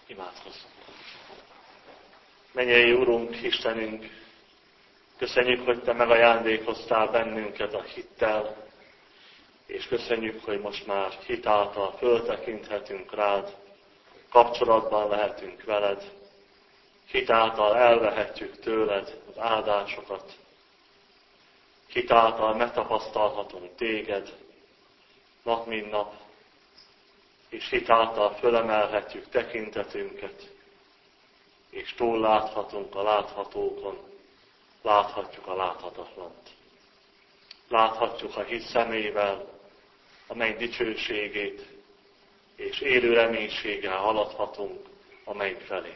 Imádkozzunk. Mennyei Urunk, Istenünk, köszönjük, hogy Te megajándékoztál bennünket a hittel, és köszönjük, hogy most már hit által föltekinthetünk rád, kapcsolatban lehetünk veled, hit által elvehetjük tőled az áldásokat, hit által megtapasztalhatunk téged nap mint nap, és hit által fölemelhetjük tekintetünket, és túl láthatunk a láthatókon, láthatjuk a láthatatlant. Láthatjuk a hit szemével a menny dicsőségét, és élő reménységgel haladhatunk a menny felé.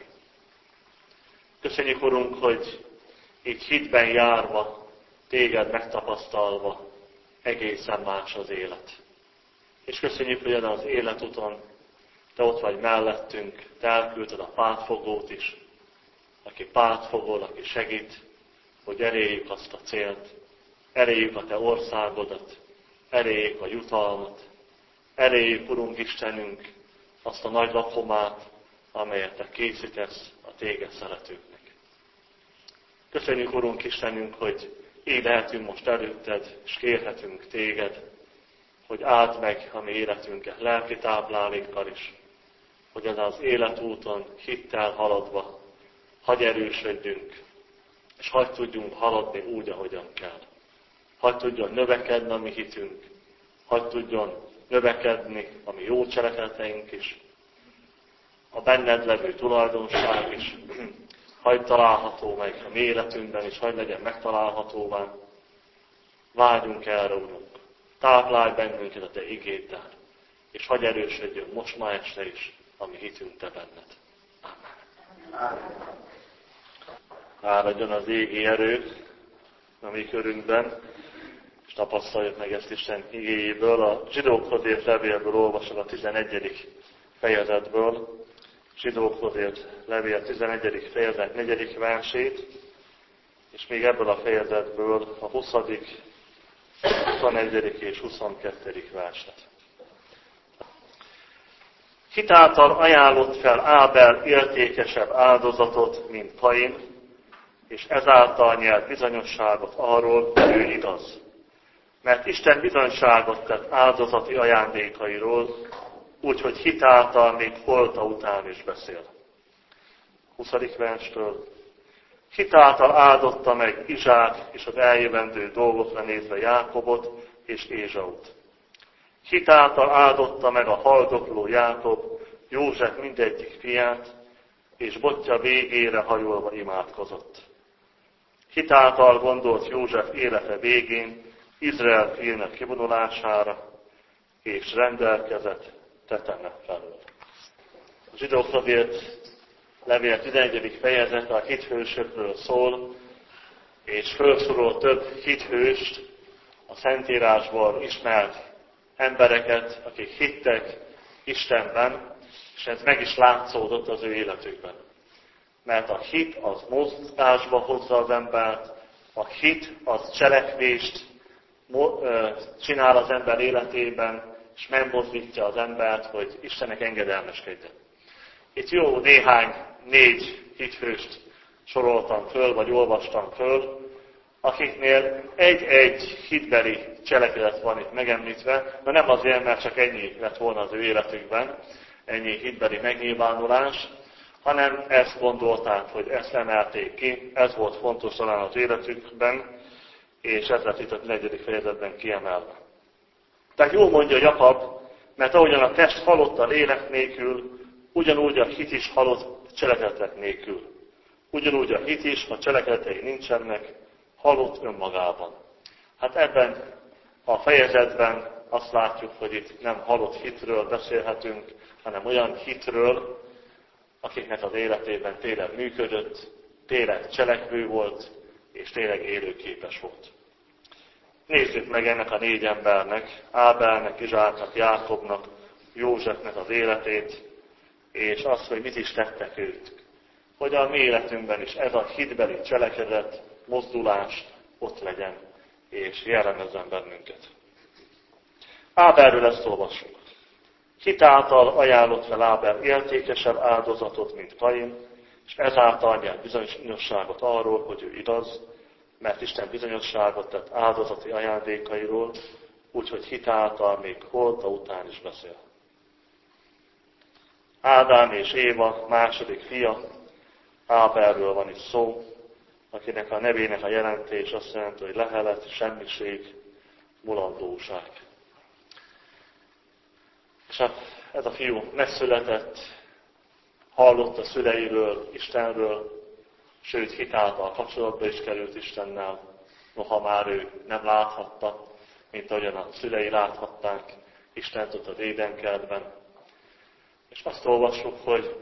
Köszönjük, Urunk, hogy így hitben járva, téged megtapasztalva egészen más az élet. És köszönjük, hogy ezen az életuton Te ott vagy mellettünk, Te elküldted a pártfogót is, aki pártfogol, aki segít, hogy elérjük azt a célt, elérjük a Te országodat, elérjük a jutalmat, elérjük, Urunk Istenünk, azt a nagy lakomát, amelyet Te készítesz a Téged szeretőknek. Köszönjük, Urunk Istenünk, hogy így lehetünk most előtted, és kérhetünk Téged, hogy áld meg a mi életünket lelki táplálékkal is, hogy ezen az életúton hittel haladva hagy erősödjünk, és hagy tudjunk haladni úgy, ahogyan kell. Hagy tudjon növekedni a mi hitünk, hagy tudjon növekedni a mi jó cselekedeteink is, a benned levő tulajdonság is, hagy található meg a mi életünkben, és hagy legyen megtalálhatóvá. Vágyunk erre, Urunk. Táplálj bennünket a Te igéddel, és hagy erősödjön most ma este is a mi hitünk Te benned. Amen. Áradjon az égi erő a mi körünkben, és tapasztaljuk meg ezt Isten igéjéből. A Zsidókhoz írt levélből olvasok a 11. fejezetből. Zsidókhoz írt levél 11. fejezet 4. versét, és még ebből a fejezetből a 20., 21. és 22. verset. Hit által ajánlott fel Ábel értékesebb áldozatot, mint Kain, és ezáltal nyert bizonyosságot arról, hogy ő igaz. Mert Isten bizonyságot tett áldozati ajándékairól, úgyhogy hit által még holta után is beszél. 20. verstől. Hit által áldotta meg Izsák és az eljövendő dolgokra nézve Jákobot és Ézsaut. Hit által áldotta meg a haldokló Jákob József mindegyik fiát, és botja végére hajolva imádkozott. Hit által gondolt József élete végén Izrael fiának kivonulására, és rendelkezett teteme felől. A Zsidókhoz írt levél 11. fejezete a hithősökről szól, és felsorol több hithőst, a Szentírásból ismert embereket, akik hittek Istenben, és ez meg is látszódott az ő életükben. Mert a hit az mozgásba hozza az embert, a hit az cselekvést csinál az ember életében, és megmozdítja az embert, hogy Istennek engedelmeskedjen. Itt jó néhány 4 hithőst soroltam föl, vagy olvastam föl, akiknél egy-egy hitbeli cselekedet van itt megemlítve, de nem azért, mert csak ennyi lett volna az ő életükben, ennyi hitbeli megnyilvánulás, hanem ezt gondolták, hogy ezt emelték ki, ez volt fontos talán az életükben, és ez lett itt a 4. fejezetben kiemelve. Tehát jól mondja Jakab, mert ahogyan a test halott a lélek nélkül, ugyanúgy a hit is halott cselekedetek nélkül. Ugyanúgy a hit is, ha cselekedetei nincsenek, halott önmagában. Hát ebben a fejezetben azt látjuk, hogy itt nem halott hitről beszélhetünk, hanem olyan hitről, akiknek az életében tényleg működött, tényleg cselekvő volt, és tényleg élőképes volt. Nézzük meg ennek a 4 embernek, Ábelnek, Izsáknak, Jákobnak, Józsefnek az életét, és azt, hogy mit is tettek ők. Hogy a mi életünkben is ez a hitbeli cselekedet, mozdulás ott legyen, és jellemezzen bennünket. Ábelről ezt olvassuk. Hitáltal ajánlott fel Ábel értékesebb áldozatot, mint Kain, és ezáltal nyert bizonyosságot arról, hogy ő igaz, mert Isten bizonyosságot tett áldozati ajándékairól, úgyhogy hitáltal még holta után is beszél. Ádám és Éva második fia, Ábelről van itt szó, akinek a nevének a jelentés azt jelenti, hogy lehelet, semmiség, mulandóság. És ez a fiú megszületett, hallott a szüleiről, Istenről, sőt hitáltal kapcsolatba is került Istennel, noha már ő nem láthatta, mint ahogyan a szülei láthatták Istent ott az Édenkertben. És azt olvassuk, hogy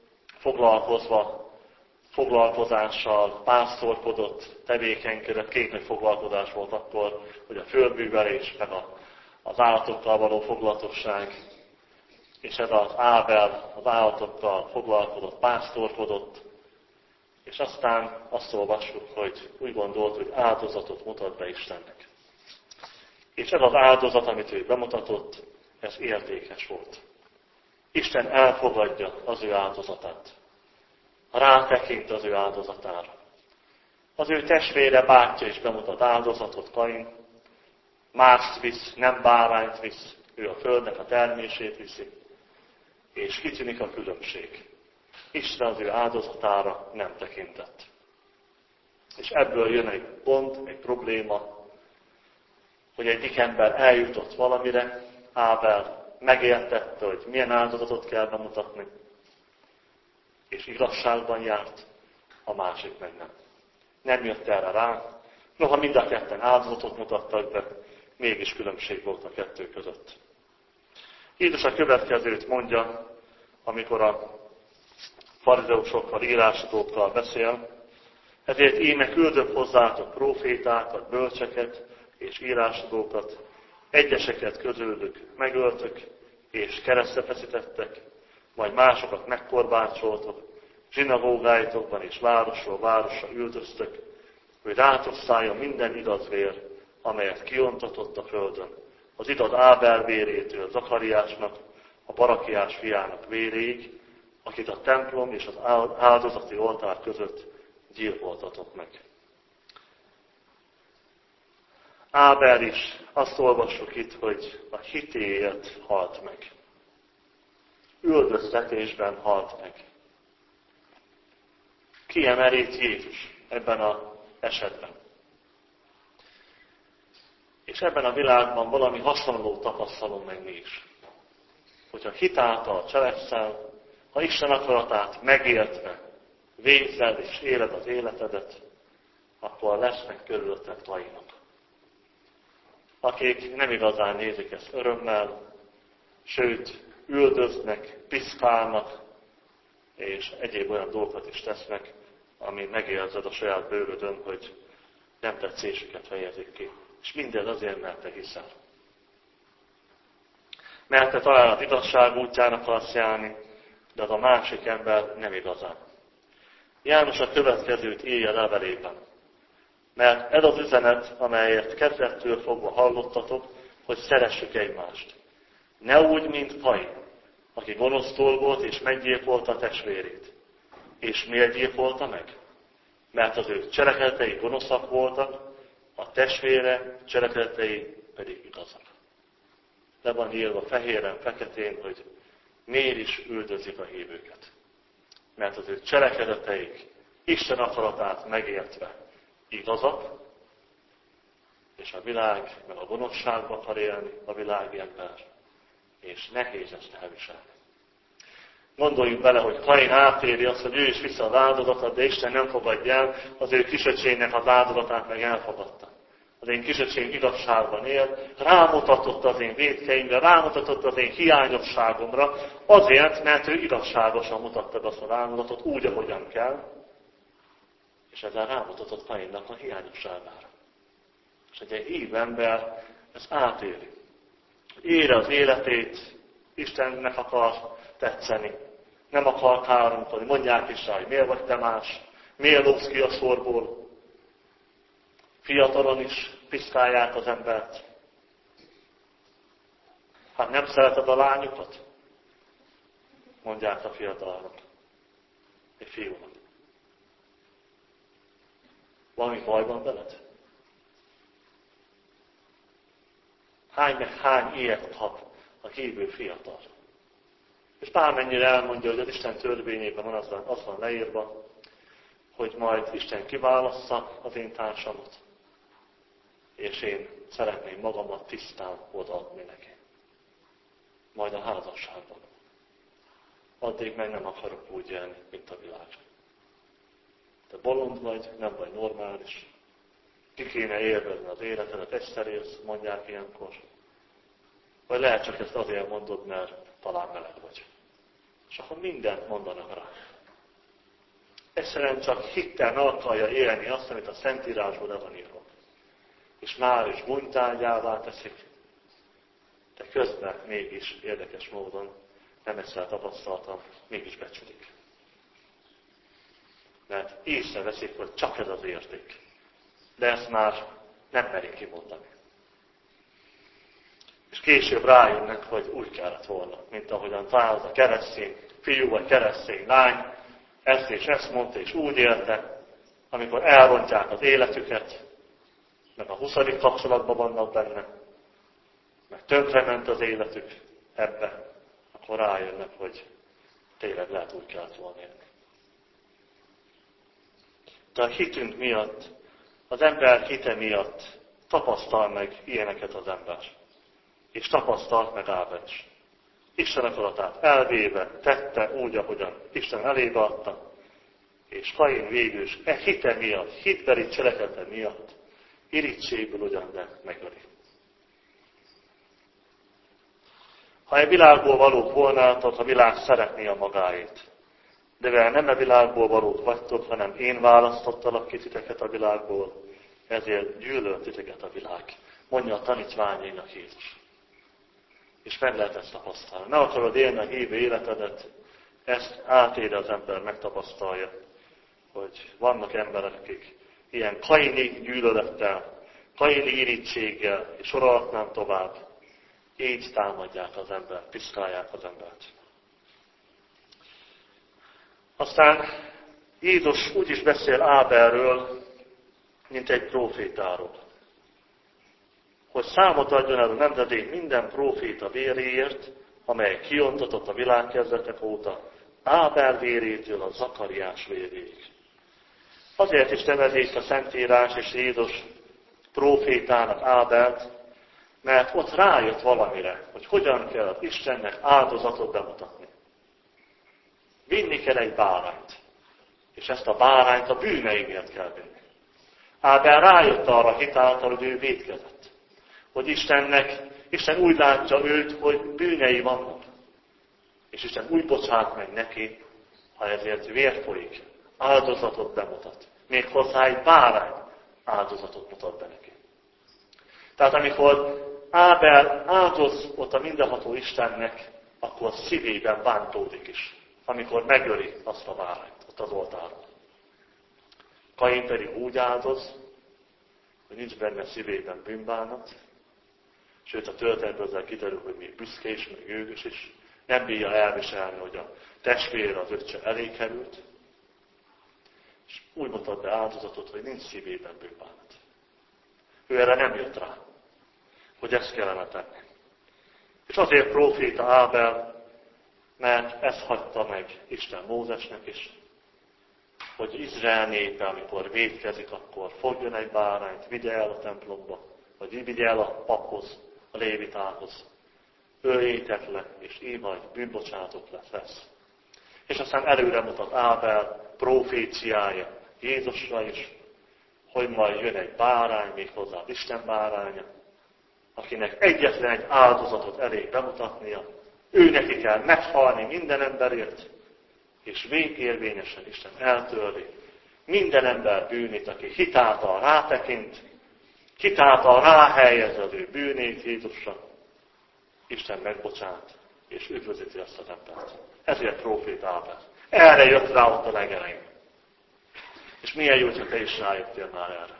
foglalkozással pásztorkodott, tevékenykedett, két nagy foglalkozás volt akkor, hogy a földművelés, meg az állatokkal való foglalatosság, és ez az Ábel az állatokkal foglalkozott, pásztorkodott, és aztán azt olvassuk, hogy úgy gondolt, hogy áldozatot mutat be Istennek. És ez az áldozat, amit ő bemutatott, ez értékes volt. Isten elfogadja az ő áldozatát. Rátekint az ő áldozatára. Az ő testvére, bátyja is bemutat áldozatot, Kain. Mást visz, nem bárányt visz, ő a földnek a termését viszi. És kitűnik a különbség. Isten az ő áldozatára nem tekintett. És ebből jön egy gond, egy probléma, hogy egyik ember eljutott valamire, Ábel megértette, hogy milyen áldozatot kell bemutatni, és igazságban járt, a másik meg nem. Nem jött erre rá, noha mind a ketten áldozatot mutattak be, mégis különbség volt a kettő között. Jézus a következőt mondja, amikor a farizeusokkal, írásadókkal beszél, ezért íme küldök hozzátok prófétákat, bölcseket és írásadókat, egyeseket közülük megöltök, és keresztre feszítettek, majd másokat megkorbácsoltok, zsinagógáitokban és városról városra üldöztök, hogy rátok szálljon minden igaz vér, amelyet kiontatott a földön. Az igaz Ábel vérétől Zakariásnak, a Barakiás fiának véréig, akit a templom és az áldozati oltár között gyilkoltatok meg. Ábel is, azt olvassuk itt, hogy a hitéért halt meg. Üldöztetésben halt meg. Kiemelít Jézus ebben az esetben. És ebben a világban valami hasonló tapasztalom meg mi is. Hogyha hitáltal cselekszel, ha Isten akaratát megértve végzed és éled az életedet, akkor lesznek körülötted tainok, akik nem igazán nézik ezt örömmel, sőt, üldöznek, piszkálnak, és egyéb olyan dolgokat is tesznek, ami megérzed a saját bőrödön, hogy nem tetszésüket fejezik ki. És mindez azért, mert te hiszel. Mert te talán az igazság útján akarsz járni, de az a másik ember nem igazán. János a következőt írja levelében. Mert ez az üzenet, amelyet kezdettől fogva hallottatok, hogy szeressük egymást. Ne úgy, mint Kain, aki gonosztól volt és meggyilkolta a testvérét. És miért gyilkolta meg? Mert az ő cselekedetei gonoszak voltak, a testvére cselekedetei pedig igazak. Le van írva fehéren, feketén, hogy miért is üldözik a hívőket. Mert az ő cselekedeteik Isten akaratát megértve igazak, és a világ meg a gonoszságba akar élni a világi ember, és nehéz ezt elviselni. Gondoljuk bele, hogy Kain átéri azt, hogy ő is vissza az áldozatot, de Isten nem fogadja el, az ő kisöcsének az áldozatát meg elfogadta. Az én kisöcsém igazságban él, rámutatott az én vétkeimre, rámutatott az én hiányosságomra, azért, mert ő igazságosan mutatta be azt az áldozatot úgy, ahogyan kell, és ezzel rámutatott Kainnak a hiányosságára. És egy hív ember ezt átéri. Éli az életét, Istennek akar tetszeni, nem akar káromkodni. Mondják is rá, hogy miért vagy te más, miért lógsz ki a sorból. Fiatalon is piszkálják az embert. Hát nem szereted a lányokat? mondják a fiatalok egy fiúnak. Valami baj van veled? Hány meg hány ilyet kap a hívő fiatal? És bármennyire elmondja, hogy az Isten törvényében van az van leírva, hogy majd Isten kiválassza az én társamat, és én szeretném magamat tisztán odaadni neki. Majd a házasságban. Addig meg nem akarok úgy élni, mint a világ. Te bolond vagy, nem vagy normális. Ki kéne élvezni az életedet, egyszer élsz, mondják ilyenkor. Vagy lehet csak ezt azért mondod, mert talán meleg vagy. És akkor mindent mondanak rá. Egyszerűen csak hittel meg akarja élni azt, amit a Szentírásban le van írva. És már is bunytárgyává teszik. De közben mégis érdekes módon, nem egyszer tapasztaltam, mégis becsülik. Mert észreveszik, hogy csak ez az érték. De ezt már nem merik kimondani. És később rájönnek, hogy úgy kellett volna, mint ahogyan az a keresztény fiú vagy keresztény lány, ezt és ezt mondta, és úgy élte, amikor elrontják az életüket, meg a 20. kapcsolatban vannak benne, meg tönkrement az életük ebbe, akkor rájönnek, hogy tényleg lehet úgy kellett volna élni. De a hitünk miatt, az ember hite miatt tapasztal meg ilyeneket az ember. És tapasztalt meg Ábel is. Isten akaratát elvéve tette úgy, ahogyan Isten elébe adta, és Kain végül is hite miatt, hitbeli cselekedete miatt, irítségből ugyan, de megöli. Ha egy világból valók volnátok, a világ szeretné a magáét. De mivel nem a világból valók vagytok, hanem én választottalak ki titeket a világból, ezért gyűlölt titeket a világ. Mondja a tanítványainak Jézus. És meg lehet ezt tapasztalni. Ne akarod élni a hívő életedet, ezt átére az ember megtapasztalja, hogy vannak emberek, akik ilyen kaini gyűlölettel, kaini irítséggel, és sorolhatnám tovább, így támadják az embert, piszkálják az embert. Aztán Jézus úgy is beszél Ábelről, mint egy prófétáról. Hogy számot adjon el a nemzedék minden próféta véréért, amely kiontatott a világ kezdetek óta, Ábel vérétől a Zakariás véréig. Azért is nevezik a Szentírás és Jézus prófétának Ábelt, mert ott rájött valamire, hogy hogyan kell az Istennek áldozatot bemutatni. Vinni kell egy bárányt, és ezt a bárányt a bűnei miatt kell vinni. Ábel rájött arra hitáltal, hogy ő vétkezett. Hogy Isten úgy látja őt, hogy bűnei vannak. És Isten úgy bocsát meg neki, ha ezért vér folyik, áldozatot bemutat. Méghozzá egy bárány áldozatot mutat be neki. Tehát amikor Ábel áldoz ott a mindenható Istennek, akkor szívében bántódik is, amikor megöli azt a bárányt ott az oltáron. Kain pedig úgy áldoz, hogy nincs benne szívében bűnbánat, sőt a történetből ezzel kiderül, hogy még büszke is, még őgös is, nem bírja elviselni, hogy a testvére az öccse elé került, és úgy mutat be áldozatot, hogy nincs szívében bűnbánat. Ő erre nem jött rá, hogy ezt kellene tenni. És azért próféta Ábel, mert ezt hagyta meg Isten Mózesnek is, hogy Izrael népe, amikor vétkezik, akkor fogjon egy bárányt, vigye el a templomba, vagy vigye el a paphoz, a lévitához. Öljétek le, és így majd bűnbocsánatot lesz. És aztán előre mutat Ábel proféciája Jézusra is, hogy majd jön egy bárány, méghozzá az Isten báránya, akinek egyetlen egy áldozatot elég bemutatnia, ő neki kell meghalni minden emberért, és végérvényesen Isten eltörli minden ember bűnét, aki hitáltal rátekint, hitáltal ráhelyez az ő bűnét Jézusra, Isten megbocsát, és üdvözíti azt az embert. Ezért prófét Ábel. Erre jött rá ott a legelején. És milyen jó, hogy te is rájöttél már erre.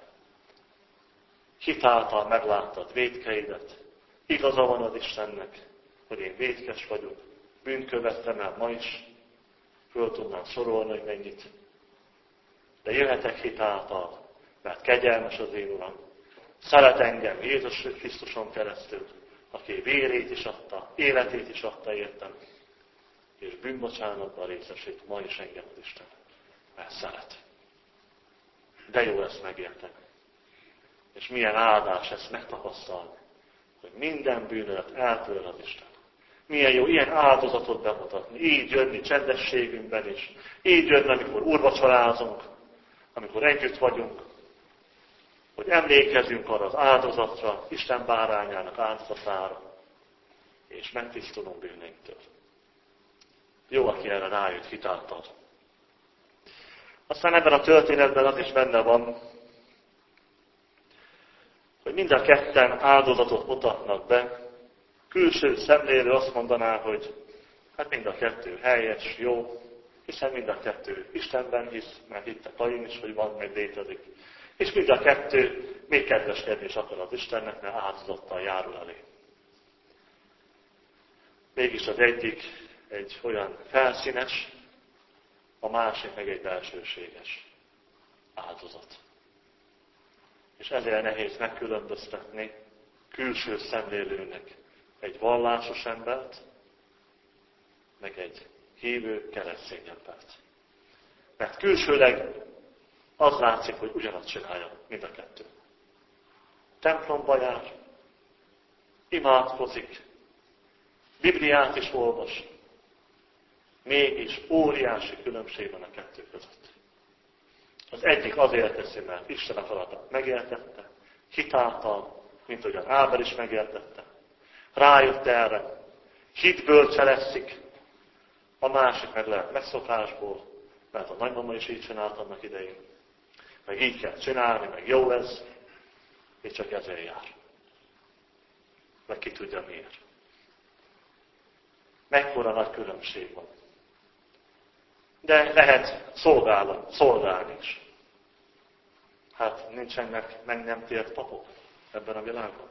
Hitáltal megláttad vétkeidet, igaza van az Istennek, hogy én vétkes vagyok, bűnt követtem el ma is, föl tudnám sorolni, hogy mennyit. De jöhetek hit által, mert kegyelmes az én Uram. Szeret engem Jézus Krisztuson keresztül, aki vérét is adta, életét is adta értem, és bűnbocsánatban részesít ma is engem az Isten, mert szeret. De jó ezt megérteni. És milyen áldás ezt megtapasztalni, hogy minden bűnöt eltör az Isten. Milyen jó ilyen áldozatot bemutatni, így jönni csendességünkben is, így jönni, amikor úrvacsorázunk, amikor együtt vagyunk, hogy emlékezünk arra az áldozatra, Isten bárányának áldozatára, és megtisztulunk bűneinktől. Jó, aki erre rájött hitáltal. Aztán ebben a történetben az is benne van, hogy mind a ketten áldozatot mutatnak be. Külső szemlélő azt mondaná, hogy hát mind a kettő helyes, jó, hiszen mind a kettő Istenben hisz, mert hitte Kain is, hogy van, meg létezik. És mind a kettő még kedveskedni is akar az Istennek, mert áldozattal járul elé. Mégis az egyik egy olyan felszínes, a másik meg egy belsőséges áldozat. És ezért nehéz megkülönböztetni külső szemlélőnek egy vallásos embert, meg egy hívő keresztény embert. Mert külsőleg az látszik, hogy ugyanazt csinálja mind a kettő. Templomba jár, imádkozik, Bibliát is olvas, mégis óriási különbség van a kettő között. Az egyik azért teszi, mert Isten akaratát megértette, hitáltal, mint ahogyan Ábel is megértette. Rájött erre, hitből cselekszik, a másik meg lehet megszokásból, mert a nagymama is így csinált annak idején. Meg így kell csinálni, meg jó ez, és csak ezért jár. Meg ki tudja miért. Mekkora nagy különbség van. De lehet szolgálni is. Hát nincsenek meg nem tért papok ebben a világban.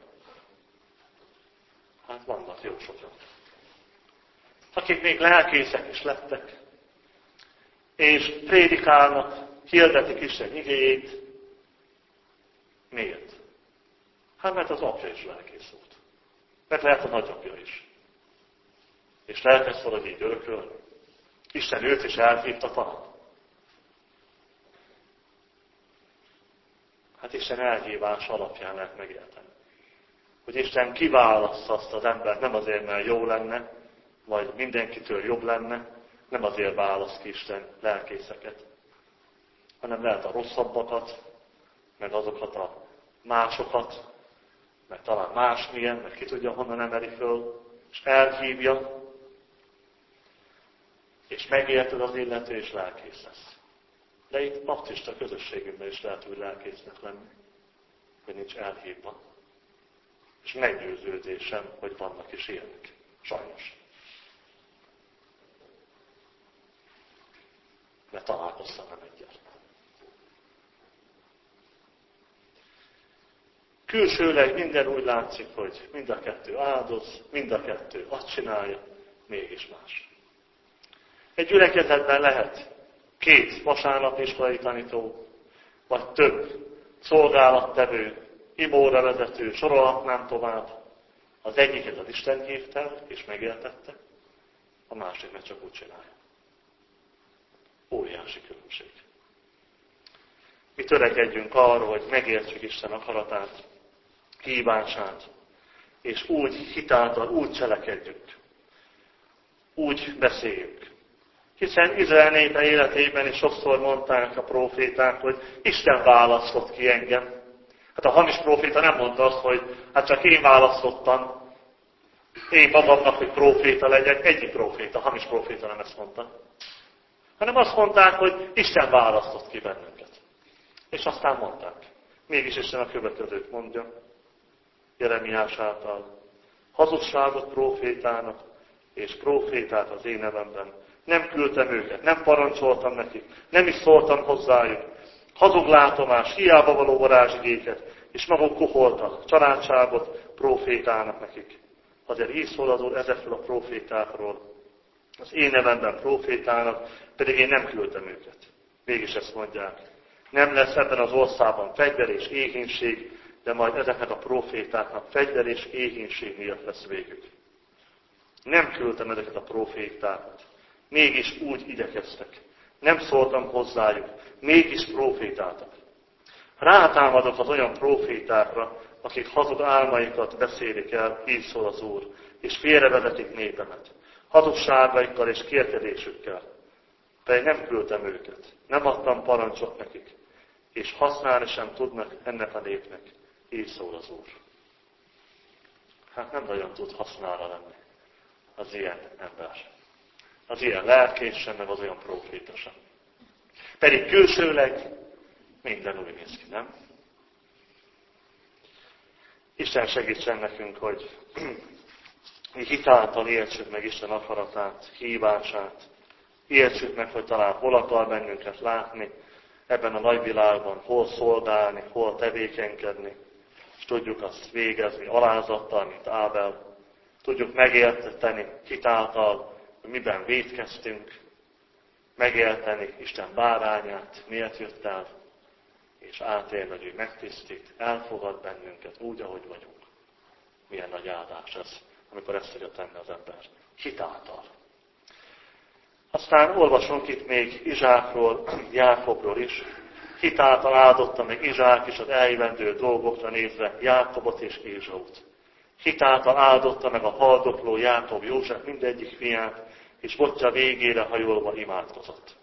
Hát vannak jó sokan. Akik még lelkészek is lettek, és prédikálnak, hirdetik Isten igéjét. Miért? Hát mert az apja is lelkész volt. Mert lehet a nagyapja is. És lehet ezt valahogy így örökölni. Isten őt is elhívta talán. Hát Isten elhívás alapján lehet megérteni. Hogy Isten kiválassza azt az embert, nem azért, mert jó lenne, vagy mindenkitől jobb lenne, nem azért választ ki Isten lelkészeket, hanem lehet a rosszabbakat, meg azokat a másokat, meg talán másmilyen, meg ki tudja, honnan emeli föl, és elhívja, és megérted az illető, és lelkész lesz. De itt baptista közösségünkben is lehet úgy lelkésznek lenni, hogy nincs elhívva. És meggyőződésem, hogy vannak is ilyenek. Sajnos. Mert találkoztam nem egyet. Külsőleg minden úgy látszik, hogy mind a kettő áldoz, mind a kettő azt csinálja, mégis más. Egy gyülekezetben lehet 2 vasárnapiskolai tanító, vagy több szolgálattevő, imóra vezető, sorolhatnám tovább. Az egyiket az Isten hívta el, és megértette, a másik meg csak úgy csinálja. Óriási különbség. Mi törekedjünk arra, hogy megértsük Isten akaratát, hívását, és úgy hitáltal, úgy cselekedjünk. Úgy beszéljünk. Hiszen Izrael népe életében is sokszor mondták a próféták, hogy Isten választott ki engem. Hát a hamis próféta nem mondta azt, hogy hát csak én választottam, én magamnak, hogy próféta legyek, egyik próféta, hamis próféta nem ezt mondta. Hanem azt mondták, hogy Isten választott ki bennünket. És aztán mondták. Mégis Isten a következőt mondja, Jeremiás által. Hazugságot prófétának, és prófétát az én nevemben. Nem küldtem őket, nem parancsoltam nekik, nem is szóltam hozzájuk. Hazug látomás, hiába való varázsigéket, és maguk koholtak, családságot prófétálnak nekik. Azért így szól az Úr ezekről a prófétákról. Az én nevemben profétálnak, pedig én nem küldtem őket. Mégis ezt mondják. Nem lesz ebben az országban fegyver és éhínség, de majd ezeknek a profétáknak fegyver és éhínség miatt lesz végük. Nem küldtem ezeket a profétákat. Mégis úgy igyekeztek. Nem szóltam hozzájuk. Mégis profétáltak. Rátámadok az olyan profétákra, akik hazug álmaikat beszélik el, így szól az Úr, és félrevezetik népemet. Hazugságaikkal és kérkedésükkel. Pedig nem küldtem őket. Nem adtam parancsot nekik. És használni sem tudnak ennek a népnek. Így szól az Úr. Hát nem nagyon tud használni lenni az ilyen ember. Az ilyen lelkész sem, meg az olyan proféta sem. Pedig külsőleg minden úgy néz ki, nem? Isten segítsen nekünk, hogy mi hitáltal értsük meg Isten akaratát, hívását. Értsük meg, hogy talán hol akar bennünket látni ebben a nagyvilágban, hol szolgálni, hol tevékenykedni, és tudjuk azt végezni alázattal, mint Ábel. Tudjuk megérteni hitáltal, hogy miben vétkeztünk, megérteni Isten bárányát, miért jött el, és átélni, hogy ő megtisztít, elfogad bennünket úgy, ahogy vagyunk. Milyen nagy áldás ez, amikor ezt tudja tenni az ember. Hitáltal. Aztán olvasunk itt még Izsákról, Jákobról is. Hitáltal áldotta meg Izsák is az eljövendő dolgokra nézve Jákobot és Ézsaut. Hitáltal áldotta meg a haldokló Jákob József mindegyik fiát, és botja végére hajolva imádkozott.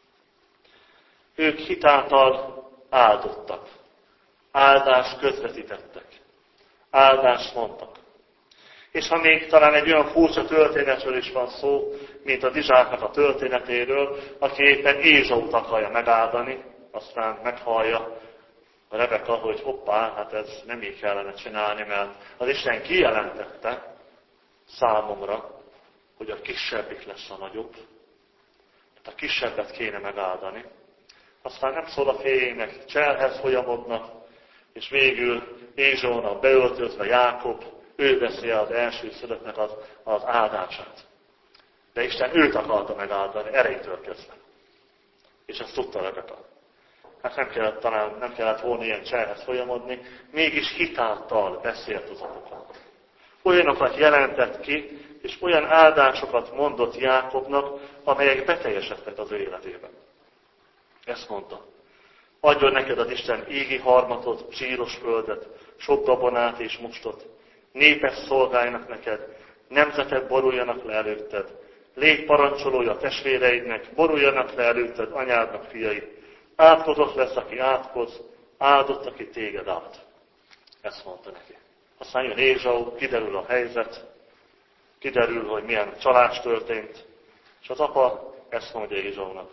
Ők hitáltal áldottak, áldást közvetítettek, áldást mondtak. És ha még talán egy olyan furcsa történetről is van szó, mint a Izsáknak a történetéről, aki éppen Ézsaut akarja megáldani, aztán meghallja a Rebeka, hogy hoppá, hát ez nem így kellene csinálni, mert az Isten kijelentette számomra, hogy a kisebbik lesz a nagyobb. Tehát a kisebbet kéne megáldani. Aztán nem szól a férjének, cselhez folyamodnak, és végül Ézsónak beöltözve Jákob, ő veszi az elsőszülöttnek az áldását. De Isten őt akarta megáldani, erejétől kezdve. És ezt tudta Rebeka. Hát nem kellett volna ilyen cselhez folyamodni, mégis hitáltal beszélt az apukat. Olyanokat jelentett ki, és olyan áldásokat mondott Jákobnak, amelyek beteljesedtek az ő életében. Ezt mondta. Adjon neked az Isten égi harmatot, zsíros földet, sok gabonát és mustot. Népes szolgáljanak neked, nemzetek boruljanak le előtted. Légy parancsolója testvéreidnek, boruljanak le előtted anyádnak fiai. Átkozott lesz, aki átkoz, áldott, aki téged áld. Ezt mondta neki. Aztán jön Ézsau, kiderül a helyzet, kiderül, hogy milyen csalás történt, és az apa ezt mondja Ézsaunak.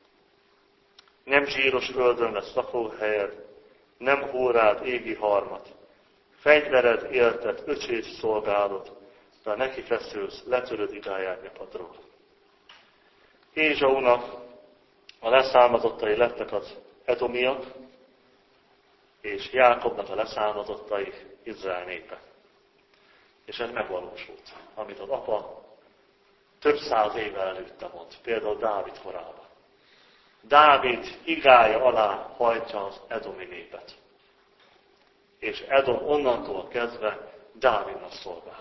Nem zsíros földön lesz lakóhelyed, nem hórád égi harmat. Fegyvered, élted, öcsés szolgálod, de neki feszülsz, letöröd idáját nyapadról. Ézsaunak a leszármazottai lettek az edomiak, és Jákobnak a leszármazottai Izrael népe. És ez megvalósult, amit az apa több száz éve előtte mond, például Dávid korában. Dávid igája alá hajtja az edomi népet. És Edom onnantól kezdve Dávidnak szolgál.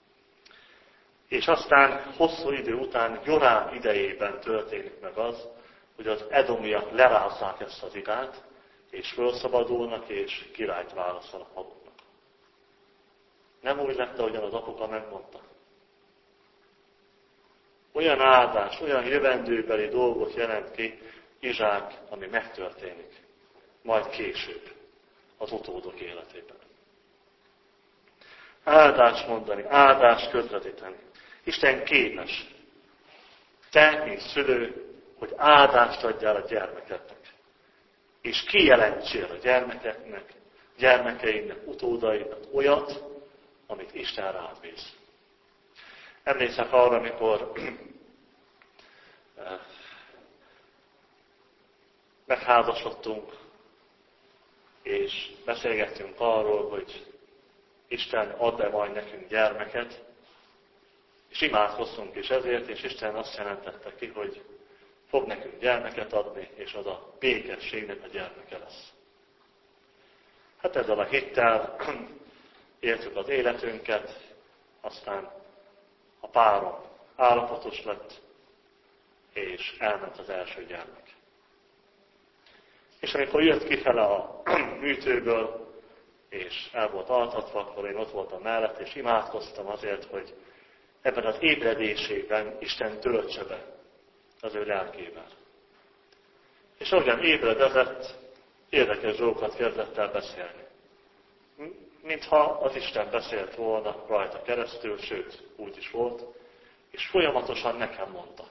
És aztán hosszú idő után, Jorám idejében történik meg az, hogy az edomiak lerázzák ezt az igát, és felszabadulnak, és királyt választanak maguknak. Nem úgy lett, ahogyan az apuka megmondta. Olyan áldás, olyan jövendőbeli dolgot jelent ki Izsák, ami megtörténik. Majd később, az utódok életében. Áldást mondani, áldást közvetíteni. Isten képes. Te, mint szülő, hogy áldást adjál a gyermekednek. És kijelentsél a gyermekeknek, gyermekeidnek, utódaidnak olyat, amit Isten rád bíz. Emlékszem arra, amikor megházasodtunk, és beszélgettünk arról, hogy Isten ad-e majd nekünk gyermeket, És imádkozzunk is ezért, és Isten azt jelentette ki, hogy fog nekünk gyermeket adni, és az a békességnek a gyermeke lesz. Hát ezzel a hittel éltük az életünket, aztán a párom állapotos lett, és elment az első gyermek. És amikor jött kifele a műtőből, és el volt altatva, akkor én ott voltam mellett, és imádkoztam azért, hogy ebben az ébredésében Isten töltse be az ő lelkével. És ahogyan ébredezett, érdekes dolgokat kezdett el beszélni. Mintha az Isten beszélt volna rajta keresztül, sőt, úgy is volt, és folyamatosan nekem mondta,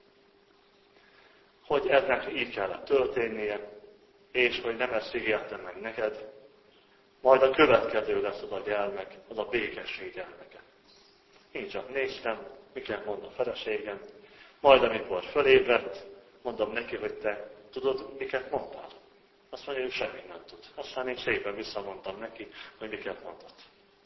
hogy ennek így kellett történnie, és hogy nem ezt ígértem meg neked, majd a következő lesz az a gyermek, az a békesség gyermeke. Én csak néztem, miket mond a feleségem, majd amikor fölébredt, mondom neki, hogy te tudod, miket mondtál? Azt mondja, hogy semmit nem tud. Aztán én szépen visszamondtam neki, hogy miket mondott.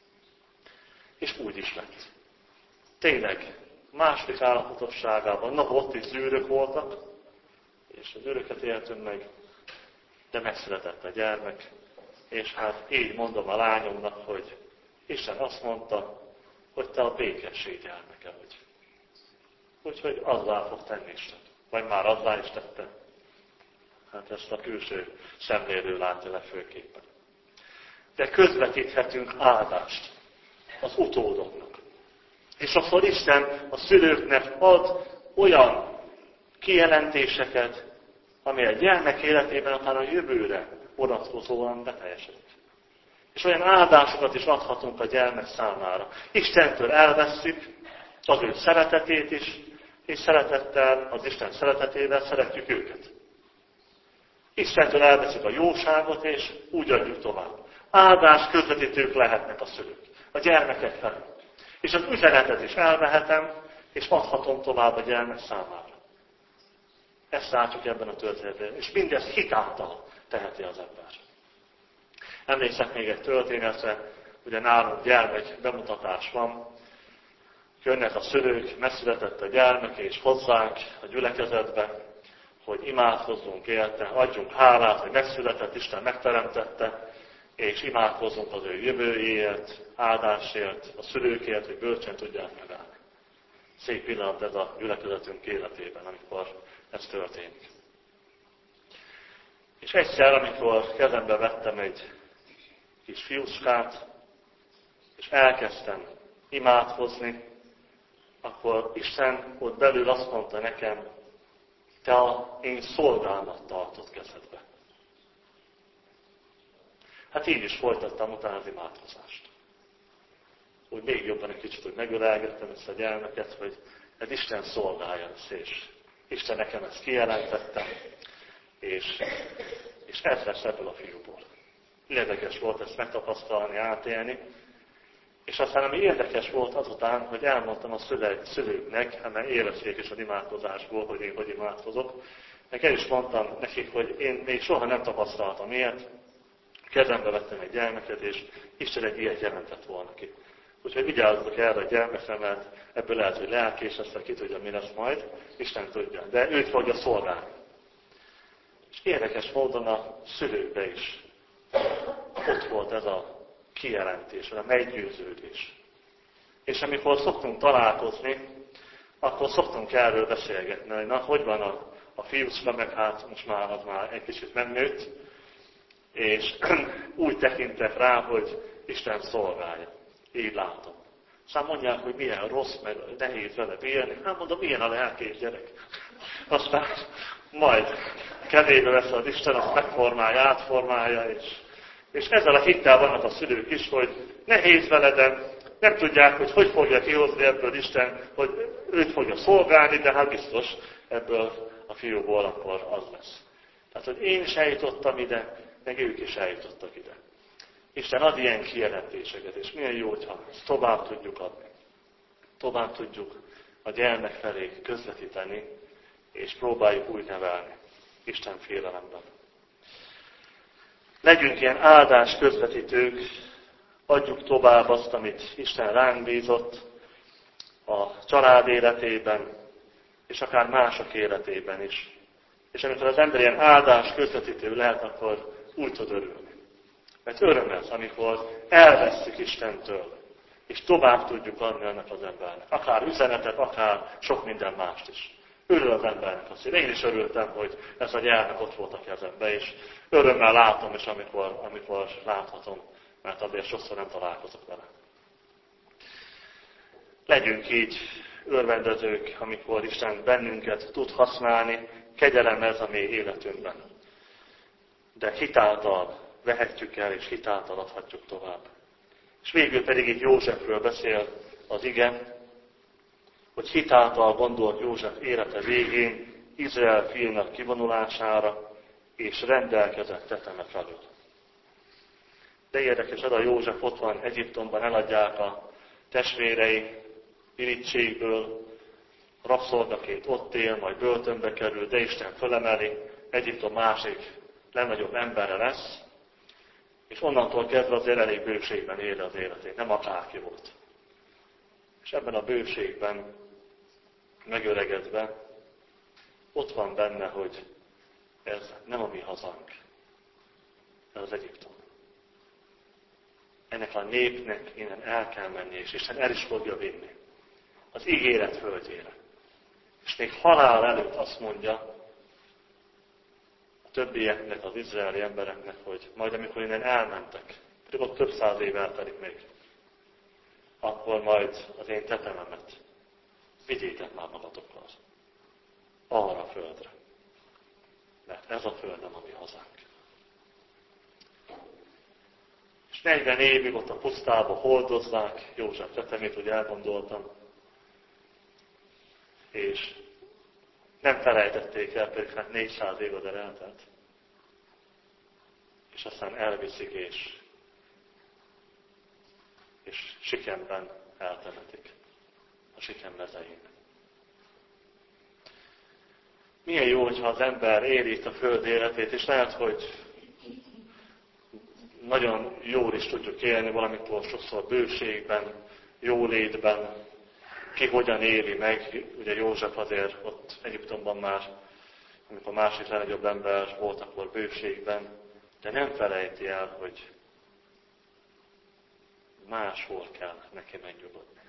És úgy is lett. Tényleg, második állapotosságában, na ott is zűrök voltak, és az zűröket éltünk meg, de megszületett a gyermek, és hát így mondom a lányomnak, hogy Isten azt mondta, hogy te a békesség gyermeke vagy. Úgyhogy azzá fog tenni Isten. Vagy már azzá is tette. Hát ezt a külső szemlélő látja le főképpen. De közvetíthetünk áldást az utódoknak. És akkor Isten a szülőknek ad olyan kijelentéseket, ami a gyermek életében akár a jövőre vonatkozóan beteljesedik. És olyan áldásokat is adhatunk a gyermek számára. Istentől elvesszük az ő szeretetét is, és szeretettel, az Isten szeretetével szeretjük őket. Istentől elveszük a jóságot, és úgy adjuk tovább. Áldás közvetítők lehetnek a szülők, a gyermekek felé. És az üzenetet is elvehetem, és adhatom tovább a gyermek számára. Ezt látjuk ebben a történetben. És mindezt hitáltal teheti az ember. Emlékszek még egy történetre, ugye nálunk gyermek bemutatás van, jönnek a szülők, megszületett a gyermek, és hozzánk a gyülekezetbe, hogy imádkozzunk érte, adjunk hálát, hogy megszületett, Isten megteremtette, és imádkozzunk az ő jövőjéért, áldásért, a szülőkért, hogy bölcsen tudják megállni. Szép pillanat ez a gyülekezetünk életében, amikor ez történik. És egyszer, amikor kezembe vettem egy kis fiúskát, és elkezdtem imádkozni, akkor Isten ott belül azt mondta nekem, te a én szolgámat tartod kezedbe. Hát így is folytattam utána az imádkozást. Úgy még jobban egy kicsit, hogy megölelgettem ezt a gyermeket, hogy ez Isten szolgálja lesz, és Isten nekem ezt kijelentette, és ez lesz ebből a fiúból. Érdekes volt ezt megtapasztalni, átélni, és aztán ami érdekes volt azután, hogy elmondtam a szülőknek, mert érezték is az imádkozásból, hogy én hogy imádkozok, meg el is mondtam nekik, hogy én még soha nem tapasztaltam ilyet, kezembe vettem egy gyermeket, és Isten egy ilyet jelentett volna ki. Úgyhogy vigyázzatok erre a gyermekre, mert ebből lehet, hogy lelkés lesz, ki tudja, mi lesz majd, Isten tudja, de őt fogja szolgálni. És érdekes módon a szülőkbe is ott volt ez a kijelentés, vagy a meggyőződés. És amikor szoktunk találkozni, akkor szoktunk erről beszélgetni, hogy na, hogy van a fiúcska, meg hát most már az már egy kicsit megnőtt, és úgy tekintek rá, hogy Isten szolgálja. Így látom. Aztán mondják, hogy milyen rossz, meg nehéz vele bírni. Hát mondom, milyen a lelkés gyerek. Aztán majd kezébe vesz az Isten, azt megformálja, átformálja, és ezzel a hittel vannak a szülők is, hogy nehéz vele, de nem tudják, hogy fogja kihozni ebből Isten, hogy őt fogja szolgálni, de hát biztos ebből a fiúból akkor az lesz. Tehát, hogy én is eljutottam ide, meg ők is eljutottak ide. Isten ad ilyen kijelentéseket, és milyen jó, hogyha ezt tovább tudjuk adni. Tovább tudjuk a gyermek felé közvetíteni, és próbáljuk úgy nevelni Isten félelemben. Legyünk ilyen áldás közvetítők, adjuk tovább azt, amit Isten ránk bízott, a család életében, és akár mások életében is. És amikor az ember ilyen áldás közvetítő lehet, akkor úgy tud örülni. Mert öröm ez, amikor elvesszük Istentől, és tovább tudjuk adni annak az embernek. Akár üzenetet, akár sok minden mást is. Örül az embernek a szív. Én is örültem, hogy ez a gyermek ott volt a kezembe, és örömmel látom is, amikor láthatom, mert azért sokszor nem találkozok vele. Legyünk így örvendezők, amikor Isten bennünket tud használni, kegyelem ez a mi életünkben. De hitáltal vehetjük el, és hitáltal adhatjuk tovább. És végül pedig itt Józsefről beszél az ige, hogy hitáltal gondolt József élete végén Izrael fiúnak kivonulására, és rendelkezett teteme felől. De érdekes, ez a József ott van Egyiptomban, eladják a testvérei irítségből, rabszolgaként ott él, majd börtönbe kerül, de Isten fölemeli, Egyiptom másik legnagyobb embere lesz, és onnantól kezdve azért elég bőségben éli az életét, nem akárki volt. És ebben a bőségben megöregedve ott van benne, hogy ez nem a mi hazánk, ez az Egyiptom. Ennek a népnek innen el kell menni, és Isten el is fogja vinni az ígéret földjére. És még halál előtt azt mondja a többieknek, az izraeli embereknek, hogy majd amikor innen elmentek, pedig ott több száz év eltelik még, akkor majd az én tetememet vigyétek már magatokkal arra a földre. Mert ez a föld nem a mi hazánk. És 40 évig ott a pusztába holdozzák József tetemét, hogy elgondoltam, és nem felejtették el, pedig hát 400 év oda eltelt. És aztán elviszik, és Sikemben eltemetik, a Sikem mezején. Milyen jó, hogyha az ember éli itt a föld életét, és lehet, hogy nagyon jól is tudjuk élni, valamikor sokszor bőségben, jólétben, ki hogyan éli meg. Ugye József azért ott Egyiptomban már, amikor másik legnagyobb ember volt, akkor bőségben, de nem felejti el, hogy máshol kell neki megnyugodni.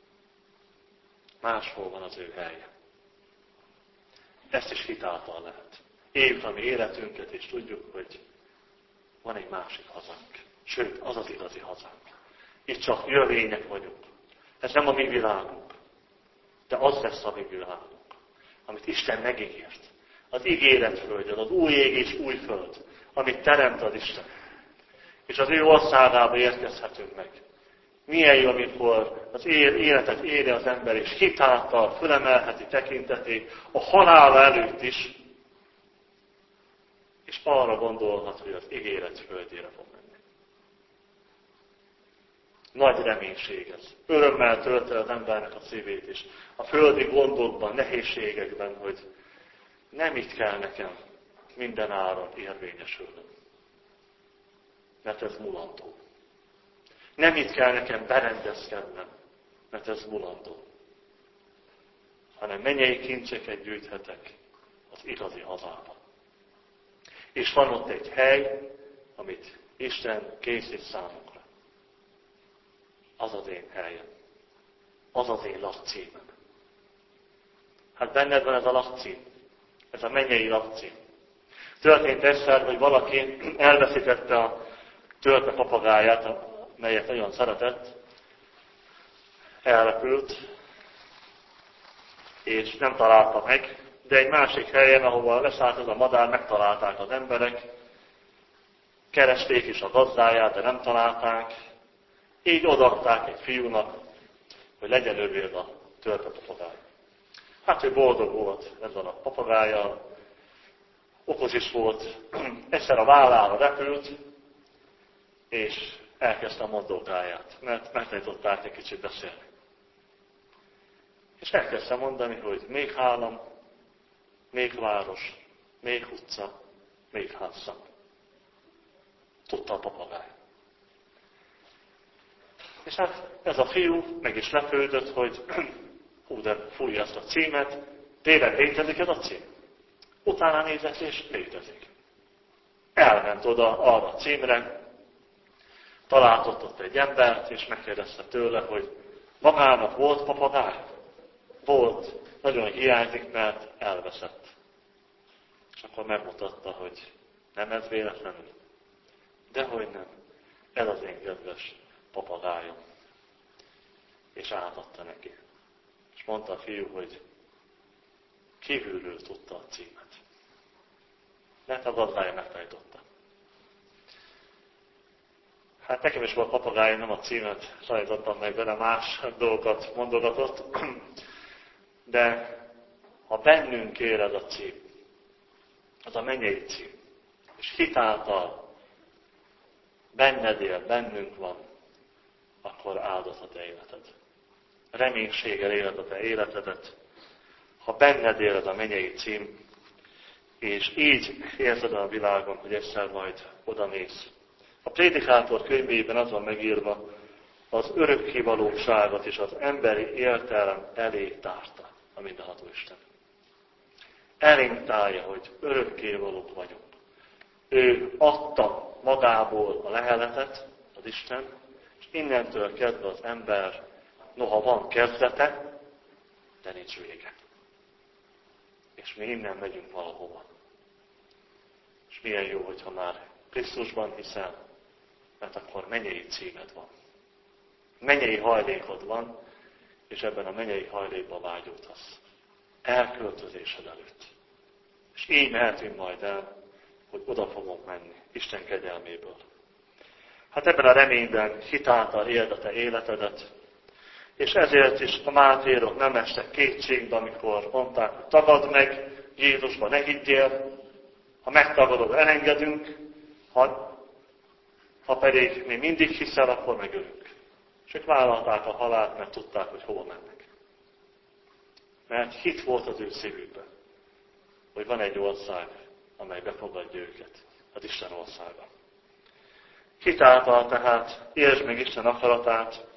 Máshol van az ő helye. Ezt is hitáltal lehet. Éljük a mi életünket, és tudjuk, hogy van egy másik hazánk. Sőt, az az igazi hazánk. Itt csak jövények vagyunk. Ez nem a mi világunk. De az lesz a mi világunk, amit Isten megígért. Az ígéretföldön, az új ég és új föld, amit teremt az Isten. És az ő országába érkezhetünk meg. Milyen jó, amikor az életet éli az ember, és hitáltal fölemelheti tekintetét a halál előtt is, és arra gondolhat, hogy az ígéret földjére fog menni. Nagy reménység ez. Örömmel tölt el az embernek a szívét is. A földi gondokban, nehézségekben, hogy nem itt kell nekem minden áron érvényesülnöm. Mert ez mulandó. Nem itt kell nekem berendezkednem, mert ez mulandó. Hanem mennyei kincseket gyűjthetek az igazi hazában. És van ott egy hely, amit Isten készít számunkra. Az az én helyem. Az az én lakcímem. Hát benned van ez a lakcím. Ez a mennyei lakcím. Történt egyszer, hogy valaki elveszítette a törpe papagáját, melyet nagyon szeretett, elrepült, és nem találta meg, de egy másik helyen, ahova leszállt ez a madár, megtalálták az emberek, keresték is a gazdáját, de nem találták, így odaadták egy fiúnak, hogy legyen övé a törpe papagáj. Hát ő boldog volt ezzel a papagájjal, okos is volt, egyszer a vállára repült, és elkezdte a mondókáját, mert megtanították egy kicsit beszélni. És elkezdte mondani, hogy még állam, még város, még utca, még házszám. Tudta a papagáj. És hát ez a fiú meg is lepődött, hogy hú, de fújja ezt a címet, tényleg létezik ez a cím? Utána nézett, és létezik. Elment oda arra a címre, talált ott egy embert, és megkérdezte tőle, hogy magának volt papagáj? Volt, nagyon hiányzik, mert elveszett. És akkor megmutatta, hogy nem ez véletlenül. Dehogy nem. Ez az én kedves papagájom. És átadta neki. És mondta a fiú, hogy kívülről tudta a címet. Mert a gazdája megtanította. Hát nekem is volt papagájom, nem a címet sajtottam meg vele, más dolgokat mondogatott. De ha bennünk él ez a cím, az a mennyei cím, és hitáltal benned él, bennünk van, akkor áldott a te életed. Reménységgel éled a te életedet, ha benned él ez a mennyei cím, és így érzed a világon, hogy egyszer majd odamész. A Prédikátor könyvében az van megírva, az örökkévalóságot és az emberi értelem elé tárta a mindenható Isten. Elénk tárja, hogy örökkévalók vagyunk. Ő adta magából a leheletet, az Isten, és innentől kezdve az ember, noha van kezdete, de nincs vége. És mi innen megyünk valahova. És milyen jó, hogyha már Krisztusban hiszel, mert akkor mennyei címed van. Mennyei hajlékod van, és ebben a mennyei hajlékban vágyódhatsz. Elköltözésed előtt. És így mehetünk majd el, hogy oda fogunk menni, Isten kegyelméből. Hát ebben a reményben hitáltal éld a te életedet, és ezért is a mártírok nem estek kétségbe, amikor mondták, hogy tagadd meg Jézusba, ne higgyél, ha megtagadod, elengedünk, ha pedig még mindig hiszel, akkor megölünk. És ők vállalták a halált, mert tudták, hogy hova mennek. Mert hit volt az ő szívükben, hogy van egy ország, amely befogadja őket, az Isten országa. Hitáltal tehát értsd meg Isten akaratát,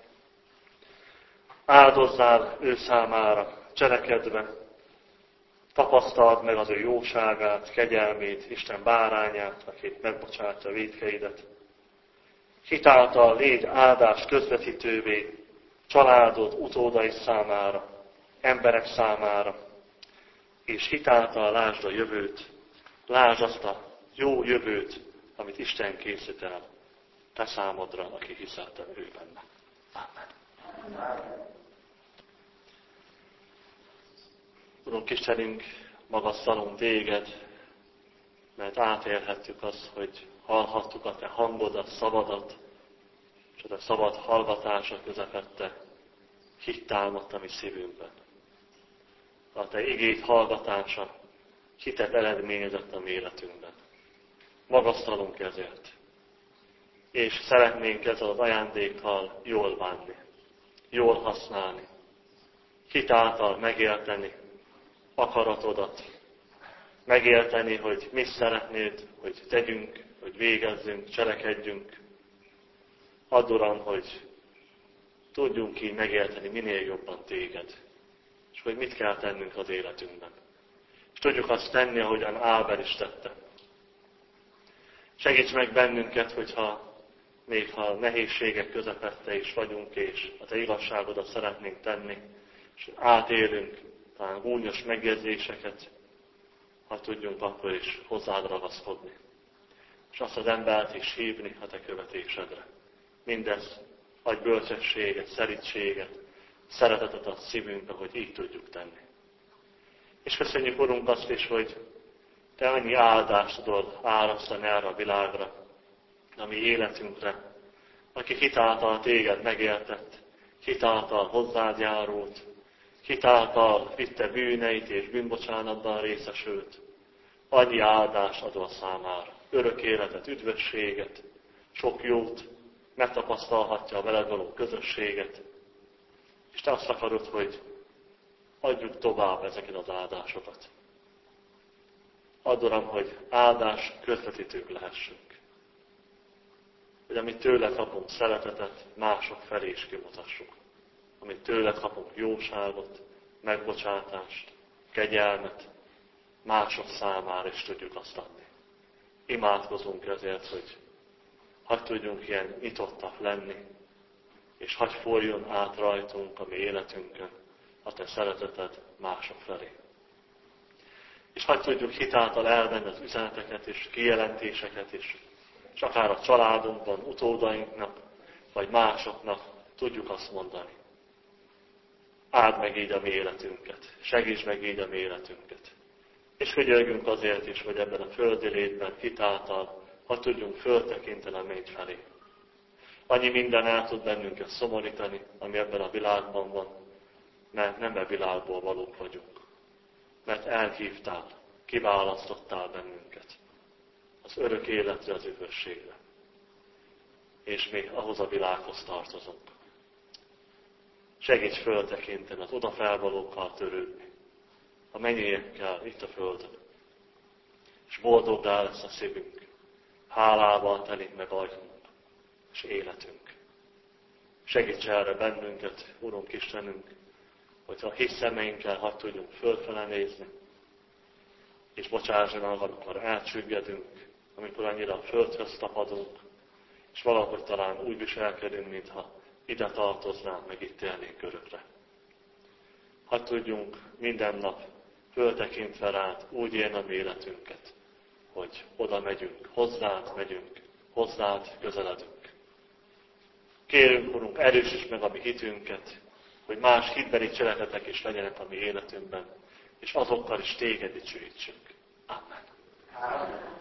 áldozzál ő számára, cselekedve, tapasztald meg az ő jóságát, kegyelmét, Isten bárányát, aki megbocsátja a vétkeidet. Hitáltal légy áldás közvetítővé családod, utódai számára, emberek számára, és hitáltal lásd a jövőt, lásd azt a jó jövőt, amit Isten készít el te számodra, aki hiszel te ő benne. Amen. Urunk Istenünk, magasztalunk téged, mert átélhettük azt, hogy hallhattuk a te hangodat, szavadat, és a te szabad hallgatása közepette hit támadt a mi szívünkben. A te igét hallgatása hitet eredményezett a mi életünkben. Magasztalunk ezért. És szeretnénk ezzel az ajándékkal jól bánni, jól használni, hit által megérteni akaratodat, megérteni, hogy mit szeretnéd, hogy tegyünk, hogy végezzünk, cselekedjünk. Add, Uram, hogy tudjunk így megérteni minél jobban téged, és hogy mit kell tennünk az életünkben. És tudjuk azt tenni, ahogyan Ábel is tette. Segíts meg bennünket, hogyha még ha nehézségek közepette is vagyunk, és a te igazságodat szeretnénk tenni, és átélünk talán gúnyos megjegyzéseket, ha tudjunk akkor is hozzád ragaszkodni. És azt az embert is hívni a te követésedre. Mindez adj bölcsességet, szerítséget, szeretetet a szívünkbe, hogy így tudjuk tenni. És köszönjük, Urunk, azt is, hogy te annyi áldást tudod árasztani erre a világra, a mi életünkre, aki hitáltal téged megértett, hitáltal hozzád járult, hitáltal vitte bűneit és bűnbocsánatban részesült, annyi áldást adol számára, örök életet, üdvösséget, sok jót, megtapasztalhatja a veled való közösséget, és te azt akarod, hogy adjuk tovább ezeket az áldásokat. Add, Uram, hogy áldás közvetítők lehessünk. Hogy amit tőle kapunk szeretetet, mások felé is kimutassuk. Amit tőle kapunk jóságot, megbocsátást, kegyelmet mások számára is tudjuk azt adni. Imádkozunk ezért, hogy hadd tudjunk ilyen nyitottak lenni, és hadd folyjon át rajtunk a mi életünkön a te szereteted mások felé. És hadd tudjuk hitáltal elvenni az üzeneteket és kijelentéseket is, és akár a családunkban, utódainknak, vagy másoknak tudjuk azt mondani. Áld meg így a mi életünket, segíts meg így a mi életünket. És könyörgünk azért is, hogy ebben a földi létben hitáltal, ha tudjunk föltekinteni a menny felé. Annyi minden el tud bennünket szomorítani, ami ebben a világban van, mert nem a világból valók vagyunk. Mert elhívtál, kiválasztottál bennünket az örök életre, az üdvösségre. És mi ahhoz a világhoz tartozunk. Segíts föltekinteni, az odafelvalókkal törődni, a mennyiekkel itt a földön. És boldoggá lesz a szívünk, hálával telik meg ajtunk és életünk. Segíts erre bennünket, Urunk Istenünk, hogyha hisz szemeinkkel hadd tudjunk fölfele nézni, és bocsáss meg, amikor elcsüggedünk, amikor annyira a földhöz tapadunk, és valahogy talán úgy viselkedünk, mintha ide tartoznánk, meg itt élnénk örökre. Hadd tudjunk minden nap föltekintve rád úgy élni a mi életünket, hogy oda megyünk, hozzád közeledünk. Kérünk, Urunk, erősíts meg a mi hitünket, hogy más hitbeli cselekedetek is legyenek a mi életünkben, és azokkal is téged dicsőítsünk. Amen.